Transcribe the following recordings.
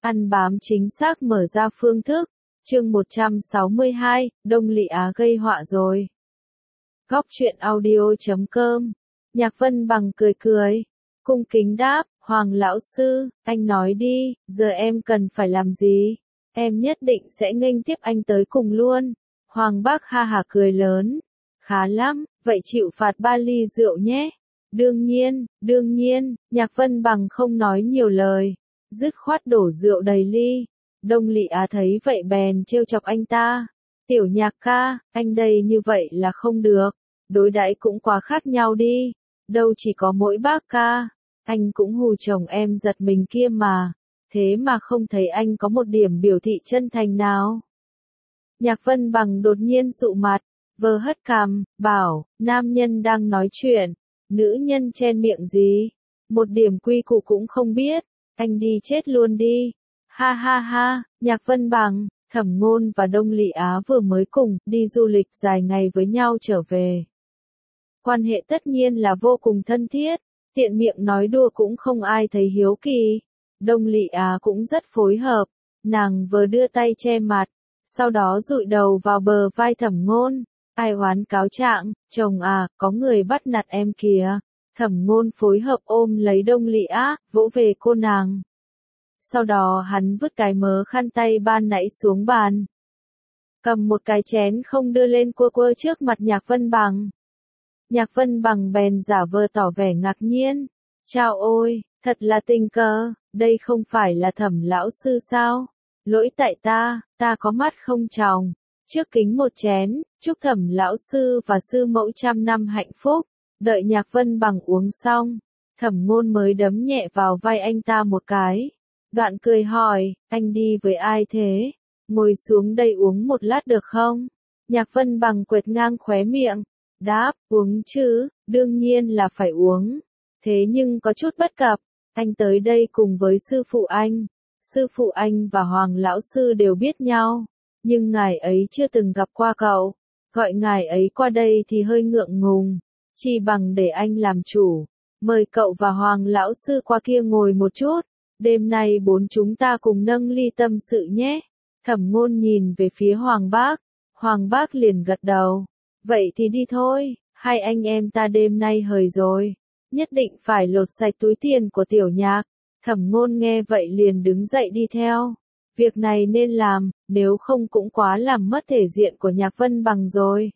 Ăn bám chính xác mở ra phương thức. Chương 162, Đông Lị Á gây họa rồi. Góc truyện audio.com. Nhạc Vân Bằng cười cười, cung kính đáp, Hoàng lão sư, anh nói đi, giờ em cần phải làm gì? Em nhất định sẽ nghênh tiếp anh tới cùng luôn. Hoàng Bác ha hả cười lớn. Khá lắm, vậy chịu phạt 3 ly rượu nhé. Đương nhiên, Nhạc Vân Bằng không nói nhiều lời, dứt khoát đổ rượu đầy ly. Đông Lị Á thấy vậy bèn trêu chọc anh ta. Tiểu Nhạc ca, anh đây như vậy là không được, đối đãi cũng quá khác nhau đi. Đâu chỉ có mỗi bác ca, anh cũng hù chồng em giật mình kia mà, thế mà không thấy anh có một điểm biểu thị chân thành nào. Nhạc Vân Bằng đột nhiên sụ mặt, vờ hất cằm, bảo, nam nhân đang nói chuyện, nữ nhân chen miệng gì, một điểm quy củ cũng không biết, anh đi chết luôn đi. Ha ha ha, Nhạc Vân Bằng, Thẩm Ngôn và Đông Lị Á vừa mới cùng đi du lịch dài ngày với nhau trở về. Quan hệ tất nhiên là vô cùng thân thiết, tiện miệng nói đùa cũng không ai thấy hiếu kỳ. Đông Lị Á cũng rất phối hợp, nàng vừa đưa tay che mặt, sau đó dụi đầu vào bờ vai Thẩm Ngôn. Ai oán cáo trạng, chồng à, có người bắt nạt em kìa. Thẩm Ngôn phối hợp ôm lấy Đông Lị Á, vỗ về cô nàng. Sau đó hắn vứt cái mớ khăn tay ban nãy xuống bàn, cầm một cái chén không đưa lên quơ quơ trước mặt Nhạc Vân Bằng. Nhạc Vân Bằng bèn giả vờ tỏ vẻ ngạc nhiên. Chao ôi, thật là tình cờ, đây không phải là Thẩm lão sư sao? Lỗi tại ta có mắt không tròng. Trước kính một chén, chúc Thẩm lão sư và sư mẫu 100 năm hạnh phúc. Đợi Nhạc Vân Bằng uống xong, Thẩm Ngôn mới đấm nhẹ vào vai anh ta một cái. Đoạn cười hỏi, anh đi với ai thế? Ngồi xuống đây uống một lát được không? Nhạc Vân Bằng quệt ngang khóe miệng. Đáp, uống chứ, đương nhiên là phải uống. Thế nhưng có chút bất cập, anh tới đây cùng với sư phụ anh. Sư phụ anh và Hoàng lão sư đều biết nhau, nhưng ngài ấy chưa từng gặp qua cậu. Gọi ngài ấy qua đây thì hơi ngượng ngùng, chỉ bằng để anh làm chủ. Mời cậu và Hoàng lão sư qua kia ngồi một chút. Đêm nay bốn chúng ta cùng nâng ly tâm sự nhé. Thẩm Ngôn nhìn về phía Hoàng Bác. Hoàng Bác liền gật đầu. Vậy thì đi thôi, hai anh em ta đêm nay hời rồi. Nhất định phải lột sạch túi tiền của Tiểu Nhạc. Thẩm Ngôn nghe vậy liền đứng dậy đi theo. Việc này nên làm, nếu không cũng quá làm mất thể diện của Nhạc Vân Bằng rồi.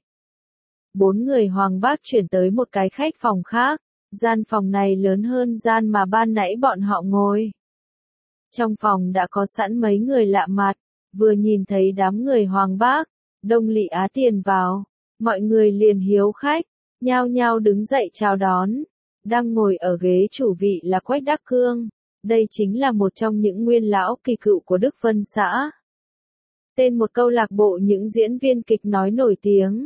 Bốn người Hoàng Bác chuyển tới một cái khách phòng khác. Gian phòng này lớn hơn gian mà ban nãy bọn họ ngồi. Trong phòng đã có sẵn mấy người lạ mặt, vừa nhìn thấy đám người Hoàng Bác, Đông Lị Á tiền vào, mọi người liền hiếu khách, nhao nhao đứng dậy chào đón. Đang ngồi ở ghế chủ vị là Quách Đắc Cương, đây chính là một trong những nguyên lão kỳ cựu của Đức Vân xã. Tên một câu lạc bộ những diễn viên kịch nói nổi tiếng.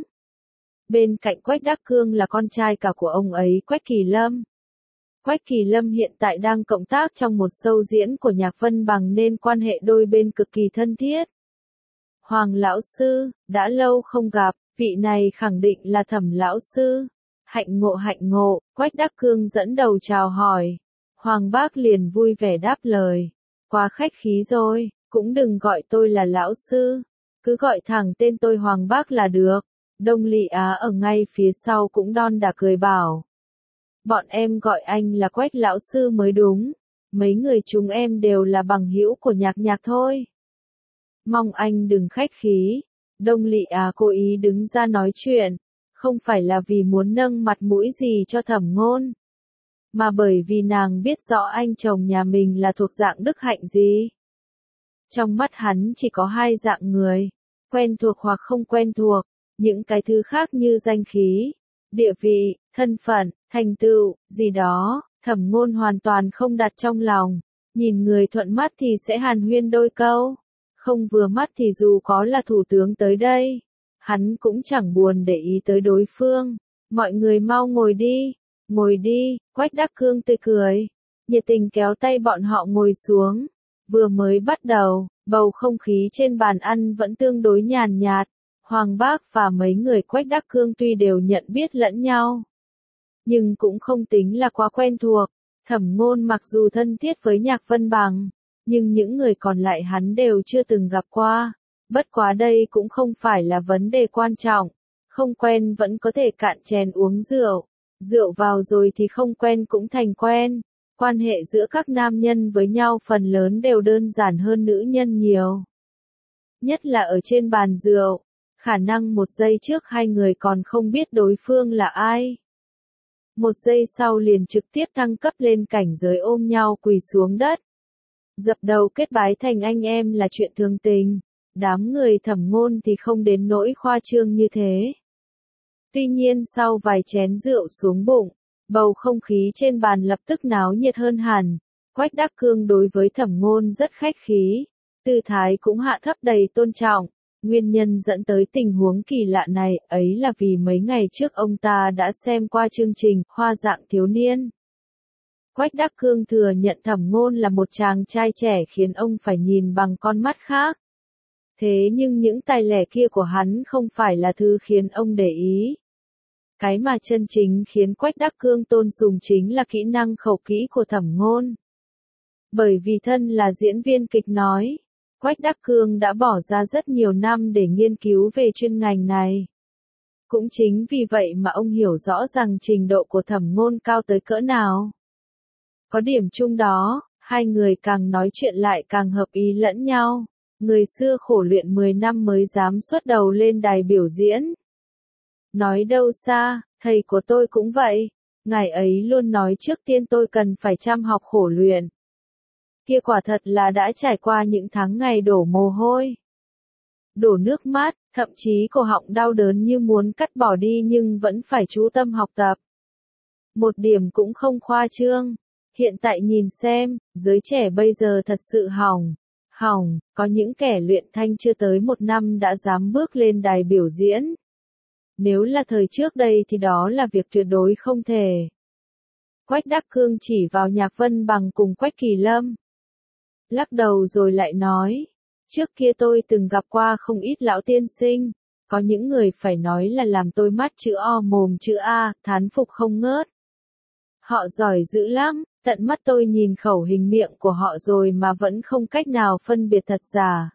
Bên cạnh Quách Đắc Cương là con trai cả của ông ấy Quách Kỳ Lâm. Quách Kỳ Lâm hiện tại đang cộng tác trong một show diễn của Nhạc Vân Bằng nên quan hệ đôi bên cực kỳ thân thiết. Hoàng lão sư, đã lâu không gặp, vị này khẳng định là Thẩm lão sư. Hạnh ngộ, Quách Đắc Cương dẫn đầu chào hỏi. Hoàng Bác liền vui vẻ đáp lời. Quá khách khí rồi, cũng đừng gọi tôi là lão sư, cứ gọi thẳng tên tôi Hoàng Bác là được. Đông Lị Á ở ngay phía sau cũng đon đả cười bảo. Bọn em gọi anh là Quách lão sư mới đúng, mấy người chúng em đều là bằng hữu của Nhạc thôi. Mong anh đừng khách khí. Đông Lị Á cố ý đứng ra nói chuyện, không phải là vì muốn nâng mặt mũi gì cho Thẩm Ngôn, mà bởi vì nàng biết rõ anh chồng nhà mình là thuộc dạng đức hạnh gì. Trong mắt hắn chỉ có hai dạng người, quen thuộc hoặc không quen thuộc, những cái thứ khác như danh khí, địa vị, thân phận, thành tựu, gì đó, Thẩm Ngôn hoàn toàn không đặt trong lòng. Nhìn người thuận mắt thì sẽ hàn huyên đôi câu, không vừa mắt thì dù có là thủ tướng tới đây, hắn cũng chẳng buồn để ý tới đối phương. Mọi người mau ngồi đi, Quách Đắc Cương tươi cười, nhiệt tình kéo tay bọn họ ngồi xuống. Vừa mới bắt đầu, bầu không khí trên bàn ăn vẫn tương đối nhàn nhạt. Hoàng Bác và mấy người Quách Đắc Cương tuy đều nhận biết lẫn nhau, nhưng cũng không tính là quá quen thuộc. Thẩm Ngôn mặc dù thân thiết với Nhạc Vân Bằng, nhưng những người còn lại hắn đều chưa từng gặp qua. Bất quá đây cũng không phải là vấn đề quan trọng, không quen vẫn có thể cạn chén uống rượu, rượu vào rồi thì không quen cũng thành quen. Quan hệ giữa các nam nhân với nhau phần lớn đều đơn giản hơn nữ nhân nhiều. Nhất là ở trên bàn rượu, khả năng một giây trước hai người còn không biết đối phương là ai. Một giây sau liền trực tiếp thăng cấp lên cảnh giới ôm nhau quỳ xuống đất. Dập đầu kết bái thành anh em là chuyện thường tình, đám người Thẩm Ngôn thì không đến nỗi khoa trương như thế. Tuy nhiên sau vài chén rượu xuống bụng, bầu không khí trên bàn lập tức náo nhiệt hơn hẳn. Quách Đắc Cương đối với Thẩm Ngôn rất khách khí, tư thái cũng hạ thấp đầy tôn trọng. Nguyên nhân dẫn tới tình huống kỳ lạ này ấy là vì mấy ngày trước ông ta đã xem qua chương trình Hoa Dạng Thiếu Niên. Quách Đắc Cương thừa nhận Thẩm Ngôn là một chàng trai trẻ khiến ông phải nhìn bằng con mắt khác. Thế nhưng những tài lẻ kia của hắn không phải là thứ khiến ông để ý. Cái mà chân chính khiến Quách Đắc Cương tôn sùng chính là kỹ năng khẩu kỹ của Thẩm Ngôn. Bởi vì thân là diễn viên kịch nói, Quách Đắc Cương đã bỏ ra rất nhiều năm để nghiên cứu về chuyên ngành này. Cũng chính vì vậy mà ông hiểu rõ rằng trình độ của Thẩm Ngôn cao tới cỡ nào. Có điểm chung đó, hai người càng nói chuyện lại càng hợp ý lẫn nhau. Người xưa khổ luyện 10 năm mới dám xuất đầu lên đài biểu diễn. Nói đâu xa, thầy của tôi cũng vậy. Ngài ấy luôn nói trước tiên tôi cần phải chăm học khổ luyện. Kia quả thật là đã trải qua những tháng ngày đổ mồ hôi, đổ nước mắt, thậm chí cổ họng đau đớn như muốn cắt bỏ đi nhưng vẫn phải chú tâm học tập. Một điểm cũng không khoa trương. Hiện tại nhìn xem, giới trẻ bây giờ thật sự hỏng, có những kẻ luyện thanh chưa tới 1 năm đã dám bước lên đài biểu diễn. Nếu là thời trước đây thì đó là việc tuyệt đối không thể. Quách Đắc Cương chỉ vào Nhạc Vân Bằng cùng Quách Kỳ Lâm. Lắc đầu rồi lại nói, trước kia tôi từng gặp qua không ít lão tiên sinh, có những người phải nói là làm tôi mắt chữ O mồm chữ A, thán phục không ngớt. Họ giỏi dữ lắm, tận mắt tôi nhìn khẩu hình miệng của họ rồi mà vẫn không cách nào phân biệt thật giả.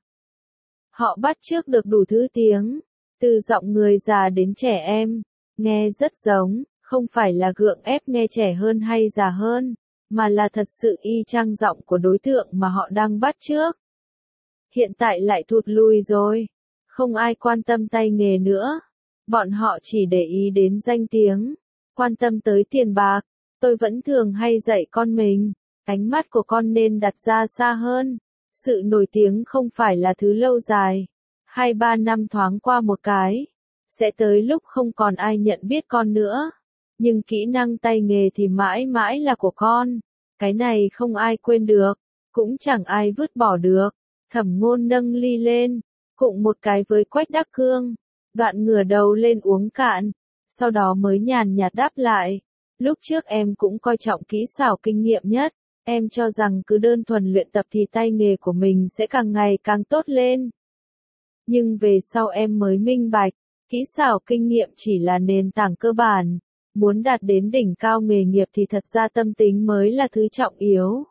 Họ bắt chước được đủ thứ tiếng, từ giọng người già đến trẻ em, nghe rất giống, không phải là gượng ép nghe trẻ hơn hay già hơn, mà là thật sự y chang giọng của đối tượng mà họ đang bắt chước. Hiện tại lại thụt lùi rồi, không ai quan tâm tay nghề nữa, bọn họ chỉ để ý đến danh tiếng, quan tâm tới tiền bạc. Tôi vẫn thường hay dạy con mình, ánh mắt của con nên đặt ra xa hơn. Sự nổi tiếng không phải là thứ lâu dài. 2-3 năm thoáng qua một cái, sẽ tới lúc không còn ai nhận biết con nữa. Nhưng kỹ năng tay nghề thì mãi mãi là của con. Cái này không ai quên được, cũng chẳng ai vứt bỏ được. Thẩm Ngôn nâng ly lên, cụng một cái với Quách Đắc Cương. Đoạn ngửa đầu lên uống cạn, sau đó mới nhàn nhạt đáp lại. Lúc trước em cũng coi trọng kỹ xảo kinh nghiệm nhất, em cho rằng cứ đơn thuần luyện tập thì tay nghề của mình sẽ càng ngày càng tốt lên. Nhưng về sau em mới minh bạch, kỹ xảo kinh nghiệm chỉ là nền tảng cơ bản, muốn đạt đến đỉnh cao nghề nghiệp thì thật ra tâm tính mới là thứ trọng yếu.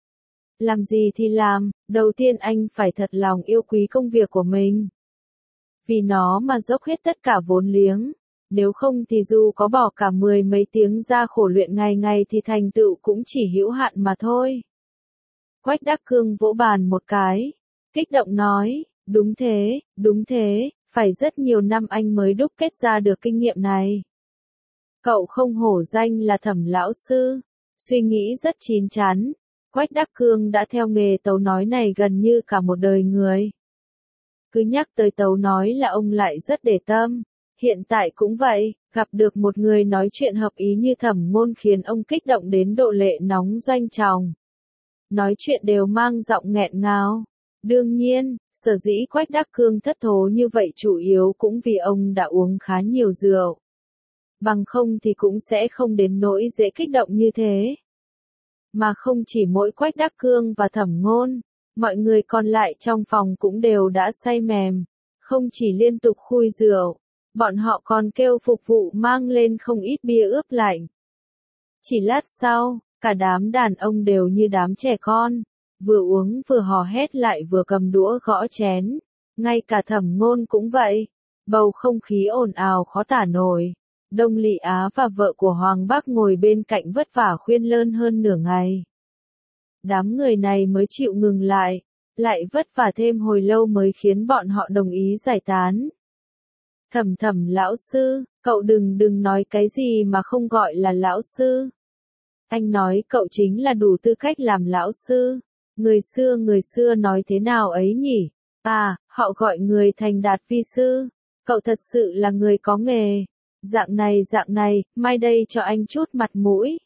Làm gì thì làm, đầu tiên anh phải thật lòng yêu quý công việc của mình. Vì nó mà dốc hết tất cả vốn liếng. Nếu không thì dù có bỏ cả 10 mấy tiếng ra khổ luyện ngày ngày thì thành tựu cũng chỉ hữu hạn mà thôi. Quách Đắc Cương vỗ bàn một cái, kích động nói, đúng thế, phải rất nhiều năm anh mới đúc kết ra được kinh nghiệm này. Cậu không hổ danh là Thẩm lão sư, suy nghĩ rất chín chắn, Quách Đắc Cương đã theo nghề tấu nói này gần như cả một đời người. Cứ nhắc tới tấu nói là ông lại rất để tâm. Hiện tại cũng vậy, gặp được một người nói chuyện hợp ý như Thẩm Ngôn khiến ông kích động đến độ lệ nóng doanh tròng. Nói chuyện đều mang giọng nghẹn ngào. Đương nhiên, sở dĩ Quách Đắc Cương thất thố như vậy chủ yếu cũng vì ông đã uống khá nhiều rượu. Bằng không thì cũng sẽ không đến nỗi dễ kích động như thế. Mà không chỉ mỗi Quách Đắc Cương và Thẩm Ngôn, mọi người còn lại trong phòng cũng đều đã say mềm, không chỉ liên tục khui rượu. Bọn họ còn kêu phục vụ mang lên không ít bia ướp lạnh. Chỉ lát sau, cả đám đàn ông đều như đám trẻ con, vừa uống vừa hò hét lại vừa cầm đũa gõ chén. Ngay cả Thẩm Ngôn cũng vậy. Bầu không khí ồn ào khó tả nổi. Đông Lị Á và vợ của Hoàng Bác ngồi bên cạnh vất vả khuyên lơn hơn nửa ngày. Đám người này mới chịu ngừng lại vất vả thêm hồi lâu mới khiến bọn họ đồng ý giải tán. Thẩm lão sư, cậu đừng nói cái gì mà không gọi là lão sư. Anh nói cậu chính là đủ tư cách làm lão sư. Người xưa nói thế nào ấy nhỉ? À, họ gọi người thành đạt vi sư. Cậu thật sự là người có nghề. Dạng này, mai đây cho anh chút mặt mũi.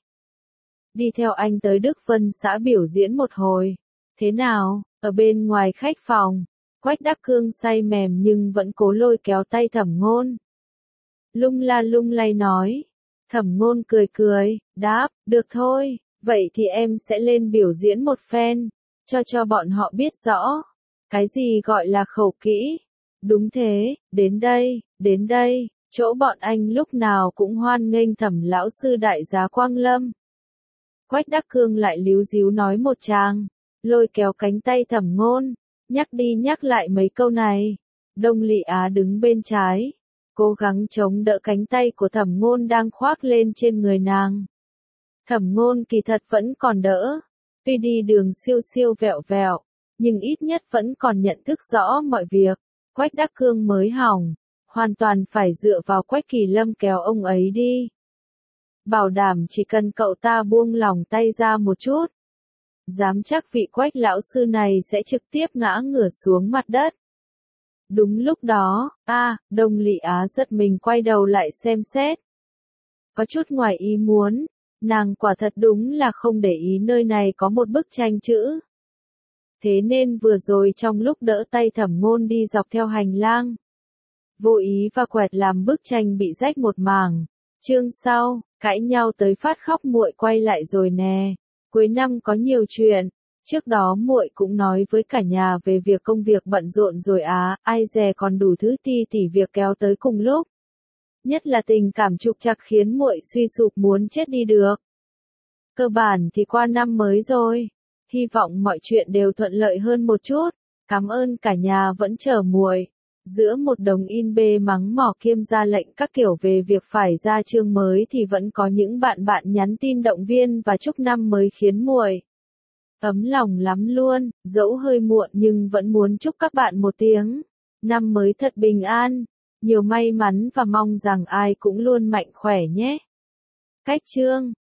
Đi theo anh tới Đức Vân xã biểu diễn một hồi. Thế nào, ở bên ngoài khách phòng, Quách Đắc Cương say mềm nhưng vẫn cố lôi kéo tay Thẩm Ngôn. Lung la lung lay nói. Thẩm Ngôn cười, đáp, được thôi, vậy thì em sẽ lên biểu diễn một phen, cho bọn họ biết rõ. Cái gì gọi là khẩu kỹ? Đúng thế, đến đây, chỗ bọn anh lúc nào cũng hoan nghênh Thẩm lão sư đại giá quang lâm. Quách Đắc Cương lại líu díu nói một tràng, lôi kéo cánh tay Thẩm Ngôn, nhắc đi nhắc lại mấy câu này. Đông Lị Á đứng bên trái, cố gắng chống đỡ cánh tay của Thẩm Ngôn đang khoác lên trên người nàng. Thẩm Ngôn kỳ thật vẫn còn đỡ, tuy đi đường siêu vẹo vẹo, nhưng ít nhất vẫn còn nhận thức rõ mọi việc. Quách Đắc Cương mới hỏng, hoàn toàn phải dựa vào Quách Kỳ Lâm kéo ông ấy đi. Bảo đảm chỉ cần cậu ta buông lỏng tay ra một chút, dám chắc vị Quách lão sư này sẽ trực tiếp ngã ngửa xuống mặt đất. Đúng lúc đó, Đông Lị Á giật mình quay đầu lại xem xét. Có chút ngoài ý muốn, nàng quả thật đúng là không để ý nơi này có một bức tranh chữ. Thế nên vừa rồi trong lúc đỡ tay Thẩm Ngôn đi dọc theo hành lang, vô ý và quẹt làm bức tranh bị rách một mảng. Chương sau, cãi nhau tới phát khóc muội quay lại rồi nè. Cuối năm có nhiều chuyện. Trước đó muội cũng nói với cả nhà về việc công việc bận rộn rồi ai dè còn đủ thứ tỷ việc kéo tới cùng lúc. Nhất là tình cảm trục trặc khiến muội suy sụp muốn chết đi được. Cơ bản thì qua năm mới rồi, hy vọng mọi chuyện đều thuận lợi hơn một chút. Cảm ơn cả nhà vẫn chờ muội. Giữa một đống in bê mắng mỏ kiêm ra lệnh các kiểu về việc phải ra chương mới thì vẫn có những bạn nhắn tin động viên và chúc năm mới khiến muội ấm lòng lắm luôn, dẫu hơi muộn nhưng vẫn muốn chúc các bạn một tiếng. Năm mới thật bình an, nhiều may mắn và mong rằng ai cũng luôn mạnh khỏe nhé. Cách chương